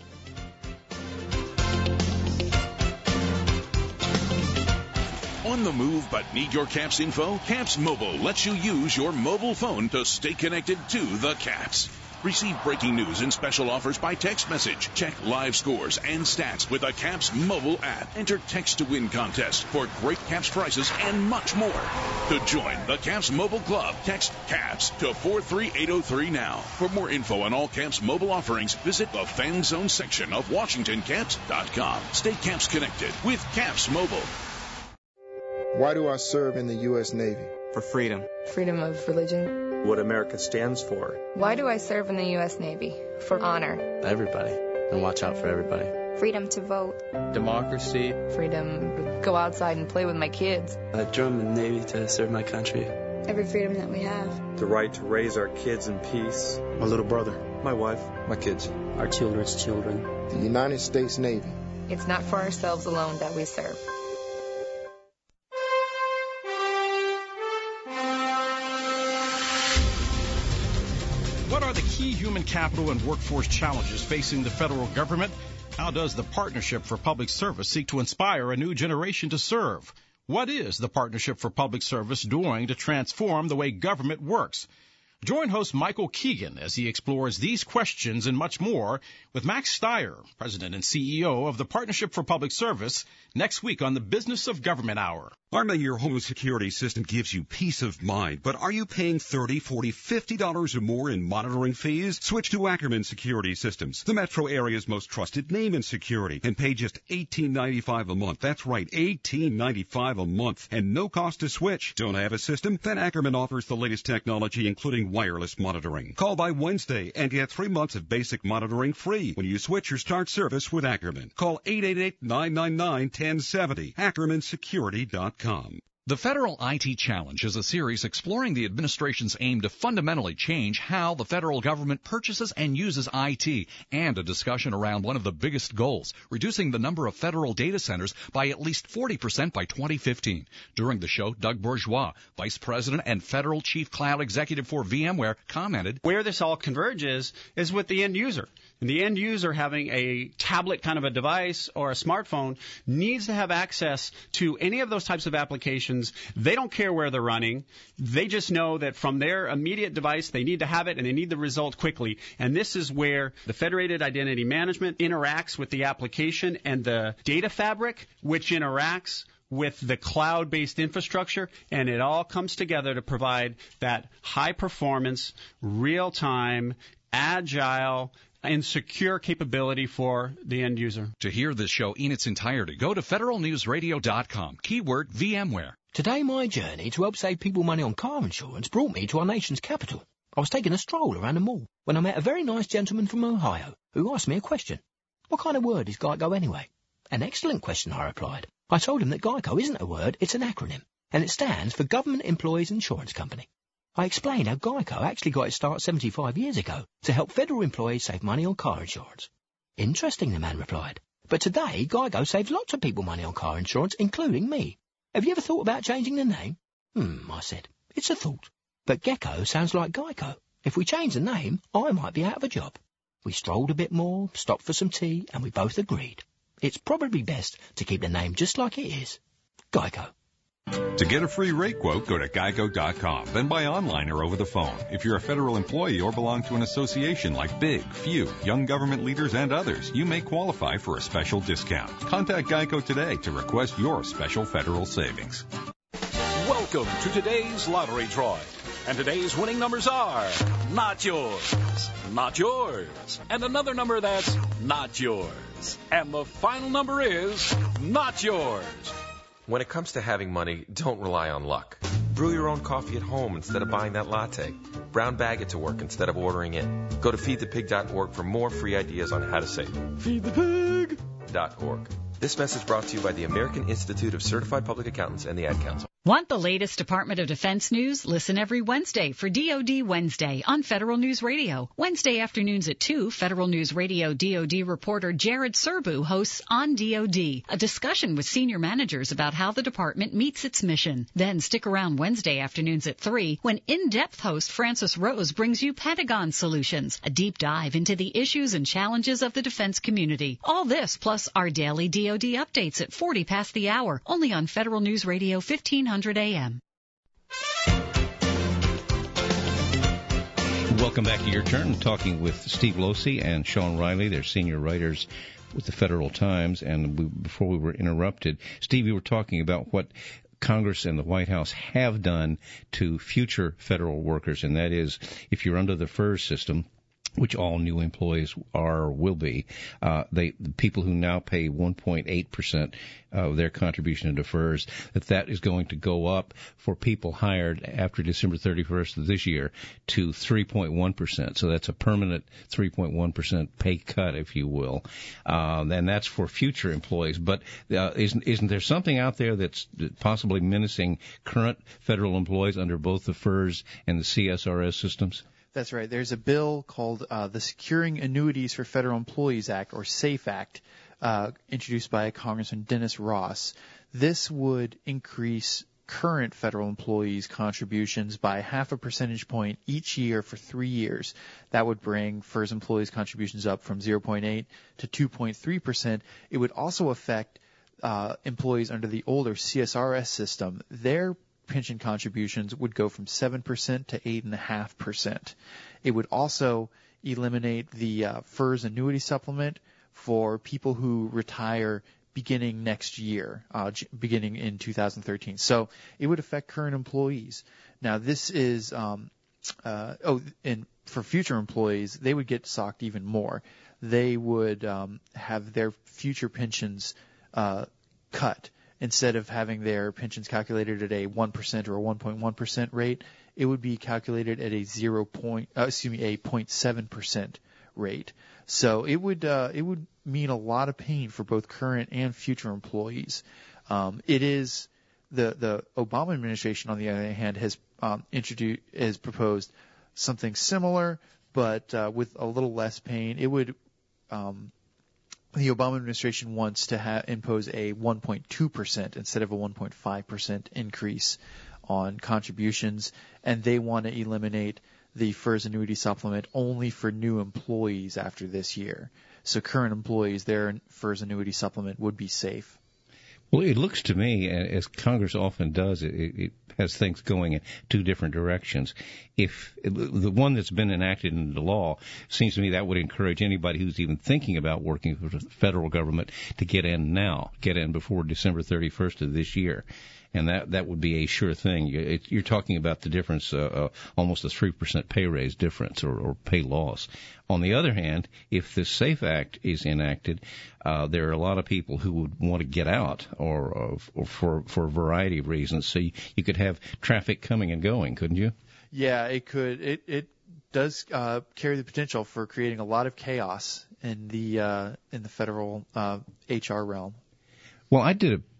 On the move but need your CAPS info? CAPS Mobile lets you use your mobile phone to stay connected to the CAPS. Receive breaking news and special offers by text message. Check live scores and stats with the CAPS mobile app. Enter text to win contest for great CAPS prices and much more. To join the CAPS Mobile Club, text CAPS to four three eight oh three now. For more info on all CAPS mobile offerings, visit the Fan Zone section of Washington Caps dot com. Stay CAPS connected with CAPS Mobile. Why do I serve in the U S Navy? For freedom. Freedom of religion. What America stands for. Why do I serve in the U S Navy? For honor. Everybody. And watch out for everybody. Freedom to vote. Democracy. Freedom to go outside and play with my kids. I joined the Navy to serve my country. Every freedom that we have. The right to raise our kids in peace. My little brother. My wife. My kids. Our children's children. The United States Navy. It's not for ourselves alone that we serve. What are the key human capital and workforce challenges facing the federal government? How does the Partnership for Public Service seek to inspire a new generation to serve? What is the Partnership for Public Service doing to transform the way government works? Join host Michael Keegan as he explores these questions and much more with Max Steyer, President and C E O of the Partnership for Public Service, next week on the Business of Government Hour. Arma, your home security system gives you peace of mind, but are you paying thirty dollars, forty dollars, fifty dollars or more in monitoring fees? Switch to Ackerman Security Systems, the metro area's most trusted name in security, and pay just eighteen ninety-five a month. That's right, eighteen ninety-five a month, and no cost to switch. Don't have a system? Then Ackerman offers the latest technology, including wireless monitoring. Call by Wednesday and get three months of basic monitoring free when you switch or start service with Ackerman. Call eight eight eight, nine nine nine, one oh seven oh, ackerman security dot com. The Federal I T Challenge is a series exploring the administration's aim to fundamentally change how the federal government purchases and uses I T, and a discussion around one of the biggest goals, reducing the number of federal data centers by at least forty percent by twenty fifteen. During the show, Doug Bourgeois, Vice President and Federal Chief Cloud Executive for VMware, commented, "Where this all converges is with the end user. And the end user having a tablet kind of a device or a smartphone needs to have access to any of those types of applications. They don't care where they're running. They just know that from their immediate device, they need to have it and they need the result quickly. And this is where the federated identity management interacts with the application and the data fabric, which interacts with the cloud-based infrastructure, and it all comes together to provide that high-performance, real-time, agile, and secure capability for the end user." To hear this show in its entirety, go to federal news radio dot com, keyword VMware. Today, my journey to help save people money on car insurance brought me to our nation's capital. I was taking a stroll around the mall when I met a very nice gentleman from Ohio who asked me a question. What kind of word is GEICO anyway? An excellent question, I replied. I told him that GEICO isn't a word, it's an acronym, and it stands for Government Employees Insurance Company. I explained how GEICO actually got its start seventy-five years ago to help federal employees save money on car insurance. Interesting, the man replied. But today, GEICO saves lots of people money on car insurance, including me. Have you ever thought about changing the name? Hmm, I said. It's a thought. But Gecko sounds like Geico. If we change the name, I might be out of a job. We strolled a bit more, stopped for some tea, and we both agreed. It's probably best to keep the name just like it is. Geico. To get a free rate quote, go to geico dot com, then buy online or over the phone. If you're a federal employee or belong to an association like Big, Few, Young Government Leaders, and others, you may qualify for a special discount. Contact Geico today to request your special federal savings. Welcome to today's lottery drawing. And today's winning numbers are not yours, not yours, and another number that's not yours. And the final number is not yours. When it comes to having money, don't rely on luck. Brew your own coffee at home instead of buying that latte. Brown bag it to work instead of ordering it. Go to feed the pig dot org for more free ideas on how to save. feed the pig dot org. This message brought to you by the American Institute of Certified Public Accountants and the Ad Council. Want the latest Department of Defense news? Listen every Wednesday for D O D Wednesday on Federal News Radio. Wednesday afternoons at two, Federal News Radio D O D reporter Jared Serbu hosts On D O D, a discussion with senior managers about how the department meets its mission. Then stick around Wednesday afternoons at three when in-depth host Francis Rose brings you Pentagon Solutions, a deep dive into the issues and challenges of the defense community. All this plus our daily D O D updates at forty past the hour, only on Federal News Radio fifteen hundred A M. Welcome back to Your Turn, talking with Steve Losey and Sean Riley. They're senior writers with the Federal Times. And we, before we were interrupted, Steve, you were talking about what Congress and the White House have done to future federal workers, and that is, if you're under the F E R S system, which all new employees are or will be, uh, they, the people who now pay one point eight percent of their contribution into F E R S, that that is going to go up for people hired after December thirty-first of this year to three point one percent. So that's a permanent three point one percent pay cut, if you will. Um, and that's for future employees. But uh, isn't, isn't there something out there that's possibly menacing current federal employees under both the F E R S and the C S R S systems? That's right. There's a bill called uh, the Securing Annuities for Federal Employees Act, or SAFE Act, uh, introduced by Congressman Dennis Ross. This would increase current federal employees' contributions by half a percentage point each year for three years. That would bring F E R S employees' contributions up from zero point eight to two point three percent. It would also affect uh, employees under the older C S R S system. Their pension contributions would go from seven percent to eight point five percent. It would also eliminate the uh, F E R S annuity supplement for people who retire beginning next year, uh, beginning in two thousand thirteen. So it would affect current employees. Now, this is, um, uh, oh, and for future employees, they would get socked even more. They would um, have their future pensions uh, cut. Instead of having their pensions calculated at a one percent or a one point one percent rate, it would be calculated at a zero point, uh, excuse me, a zero point seven percent rate. So it would uh, it would mean a lot of pain for both current and future employees. Um, it is the the Obama administration, on the other hand, has um, introduced has proposed something similar, but uh, with a little less pain. It would um, The Obama administration wants to ha- impose a one point two percent instead of a one point five percent increase on contributions, and they want to eliminate the F E R S annuity supplement only for new employees after this year. So current employees, their F E R S annuity supplement would be safe. Well, it looks to me, as Congress often does, it, it has things going in two different directions. If the one that's been enacted into law, seems to me that would encourage anybody who's even thinking about working for the federal government to get in now, get in before December thirty-first of this year. And that, that would be a sure thing. You're talking about the difference, uh, uh, almost a three percent pay raise difference or, or pay loss. On the other hand, if the SAFE Act is enacted, uh, there are a lot of people who would want to get out or, or for, for a variety of reasons. So you, you could have traffic coming and going, couldn't you? Yeah, it could. It, it does uh, carry the potential for creating a lot of chaos in the, uh, in the federal uh, H R realm. Well, I did a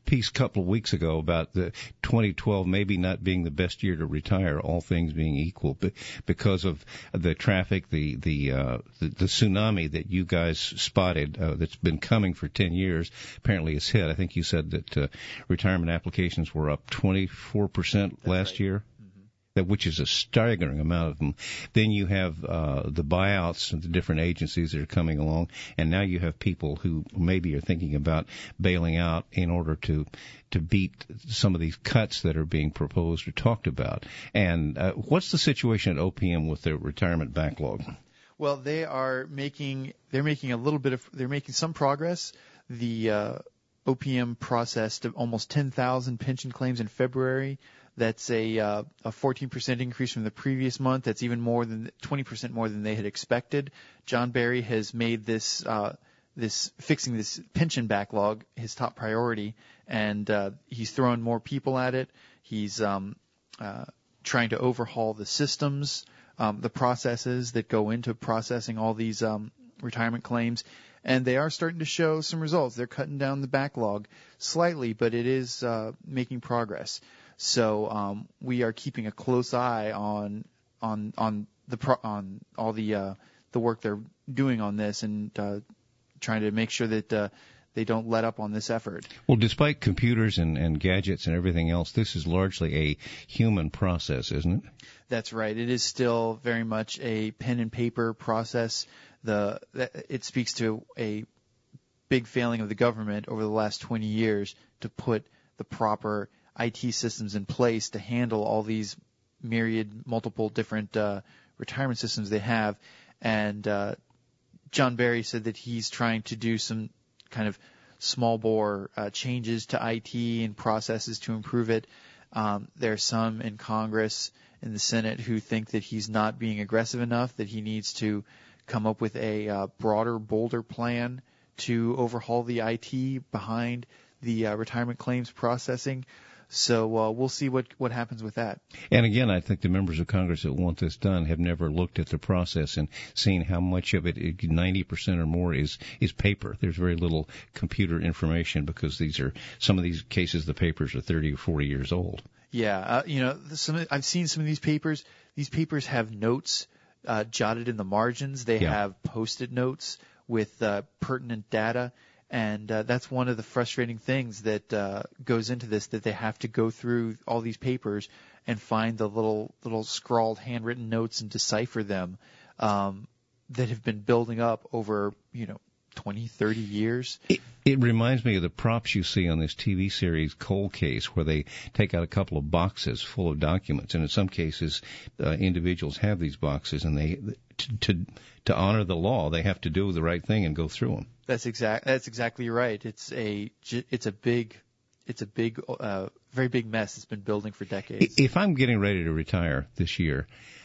piece a couple of weeks ago about the twenty twelve maybe not being the best year to retire, all things being equal, but because of the traffic, the the uh, the, the tsunami that you guys spotted uh, that's been coming for ten years apparently has hit. I think you said that uh, retirement applications were up twenty-four percent last right. year. That, which is a staggering amount of them. Then you have uh, the buyouts and the different agencies that are coming along, and now you have people who maybe are thinking about bailing out in order to to beat some of these cuts that are being proposed or talked about. And uh, what's the situation at O P M with their retirement backlog? Well, they are making they're making a little bit of they're making some progress. The uh, O P M processed almost ten thousand pension claims in February. That's a uh, a fourteen percent increase from the previous month. That's even more than twenty percent more than they had expected. John Barry has made this uh, this fixing this pension backlog his top priority, and uh, he's throwing more people at it. He's um, uh, trying to overhaul the systems, um, the processes that go into processing all these um, retirement claims, and they are starting to show some results. They're cutting down the backlog slightly, but it is uh, making progress. So um, we are keeping a close eye on on on the pro- on all the uh, the work they're doing on this, and uh, trying to make sure that uh, they don't let up on this effort. Well, despite computers and, and gadgets and everything else, this is largely a human process, isn't it? That's right. It is still very much a pen and paper process. The it speaks to a big failing of the government over the last twenty years to put the proper I T systems in place to handle all these myriad, multiple different uh, retirement systems they have. And uh, John Barry said that he's trying to do some kind of small bore uh, changes to I T and processes to improve it. Um, there are some in Congress, in the Senate, who think that he's not being aggressive enough, that he needs to come up with a uh, broader, bolder plan to overhaul the I T behind the uh, retirement claims processing. So uh, we'll see what, what happens with that. And again, I think the members of Congress that want this done have never looked at the process and seen how much of it, ninety percent or more, is, is paper. There's very little computer information because these are, some of these cases, the papers are thirty or forty years old. Yeah, uh, you know, some, I've seen some of these papers. These papers have notes uh, jotted in the margins. They Yeah. have post-it notes with uh, pertinent data. And uh, that's one of the frustrating things that uh, goes into this, that they have to go through all these papers and find the little little scrawled handwritten notes and decipher them um, that have been building up over, you know, twenty, thirty years. It, it reminds me of the props you see on this T V series Cold Case, where they take out a couple of boxes full of documents, and in some cases, uh, individuals have these boxes, and they to, to to honor the law, they have to do the right thing and go through them. That's exact. That's exactly right. It's a it's a big it's a big uh, very big mess that's been building for decades. If I'm getting ready to retire this year,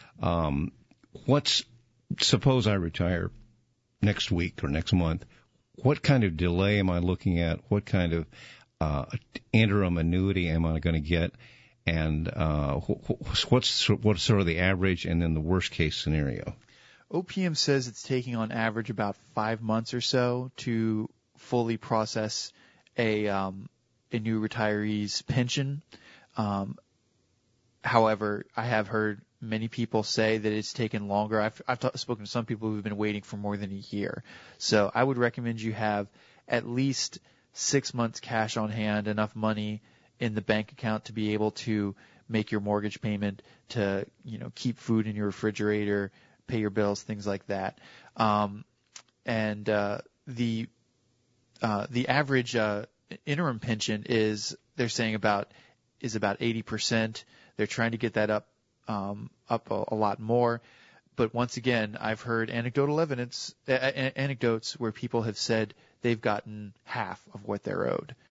um, what's suppose I retire next week or next month? What kind of delay am I looking at? What kind of uh, interim annuity am I going to get? And uh, what's what's sort of the average and then the worst case scenario? O P M says it's taking on average about five months or so to fully process a um, a new retiree's pension. Um, however, I have heard many people say that it's taken longer. I've, I've t- spoken to some people who've been waiting for more than a year. So I would recommend you have at least six months cash on hand, enough money in the bank account to be able to make your mortgage payment, to, you know, keep food in your refrigerator, pay your bills, things like that. Um, and uh, the uh, the average uh, interim pension is, they're saying, about is about eighty percent. They're trying to get that up um, up a, a lot more. But once again, I've heard anecdotal evidence, uh, anecdotes where people have said they've gotten half of what they're owed.